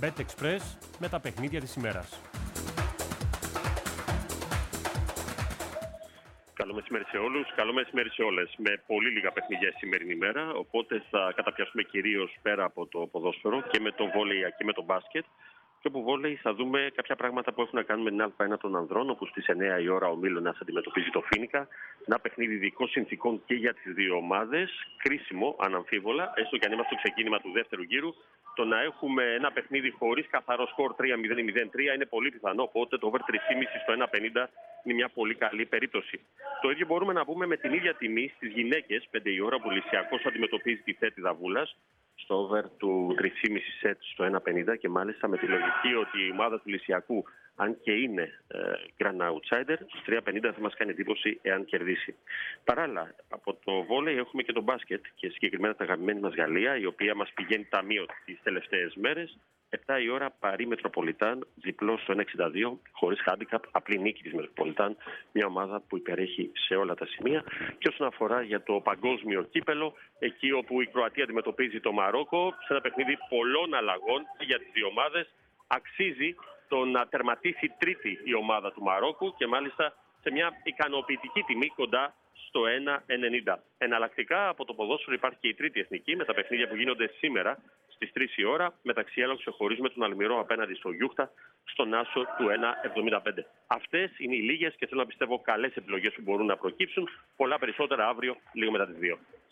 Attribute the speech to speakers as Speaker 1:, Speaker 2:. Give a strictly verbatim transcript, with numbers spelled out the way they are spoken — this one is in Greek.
Speaker 1: BetExpress με τα παιχνίδια της ημέρας.
Speaker 2: Καλό μεσημέρι σε όλους, καλό μεσημέρι σε όλες. Με πολύ λίγα παιχνίδια η σημερινή ημέρα, οπότε θα καταπιάσουμε κυρίως πέρα από το ποδόσφαιρο και με το βόλεϊ και με το μπάσκετ. Και όπου βόλεϊ θα δούμε κάποια πράγματα που έχουν να κάνουν με την Α1 των ανδρών, όπου στις εννιά η ώρα ο Μίλωνας αντιμετωπίζει το Φίνικα. Ένα παιχνίδι ειδικών συνθήκων και για τις δύο ομάδες. Κρίσιμο, αναμφίβολα, έστω και αν είμαστε στο ξεκίνημα του δεύτερου γύρου. Το να έχουμε ένα παιχνίδι χωρίς καθαρό σκορ τρία μηδέν ή μηδέν τρία είναι πολύ πιθανό. Οπότε το over τρία κόμμα πέντε στο ένα πενήντα είναι μια πολύ καλή περίπτωση. Το ίδιο μπορούμε να πούμε με την ίδια τιμή στις γυναίκες, πέντε η ώρα που ο Λυσιακός αντιμετωπίζει τη Θέτιδα Βούλας. Στο over του τρία κόμμα πέντε σετ στο ένα πενήντα και μάλιστα με τη λογική ότι η ομάδα του Λυσιακού, αν και είναι ε, grand outsider, στο τρία πενήντα θα μας κάνει εντύπωση εάν κερδίσει. Παράλληλα, από το βόλεϊ έχουμε και το μπάσκετ και συγκεκριμένα την αγαπημένη μας Γαλλία, η οποία μας πηγαίνει ταμείο τις τελευταίες μέρες. επτά η ώρα Παρί Μετροπολιτάν, διπλό στο ένα εξήντα δύο, χωρίς handicap, απλή νίκη της Μετροπολιτάν, μια ομάδα που υπερέχει σε όλα τα σημεία. Και όσον αφορά για το παγκόσμιο κύπελο, εκεί όπου η Κροατία αντιμετωπίζει το Μαρόκο, σε ένα παιχνίδι πολλών αλλαγών και για τις δύο ομάδες, αξίζει το να τερματίσει τρίτη η ομάδα του Μαρόκου και μάλιστα σε μια ικανοποιητική τιμή κοντά στο ένα ενενήντα. Εναλλακτικά από το ποδόσφαιρο υπάρχει και η τρίτη εθνική με τα παιχνίδια που γίνονται σήμερα στις τρεις η ώρα, μεταξύ άλλων ξεχωρίζουμε τον Αλμυρό απέναντι στο Γιούχτα, στον άσο του ένα εβδομήντα πέντε. Αυτές είναι οι λίγες και θέλω να πιστεύω καλές επιλογές που μπορούν να προκύψουν. Πολλά περισσότερα αύριο, λίγο μετά τις δύο.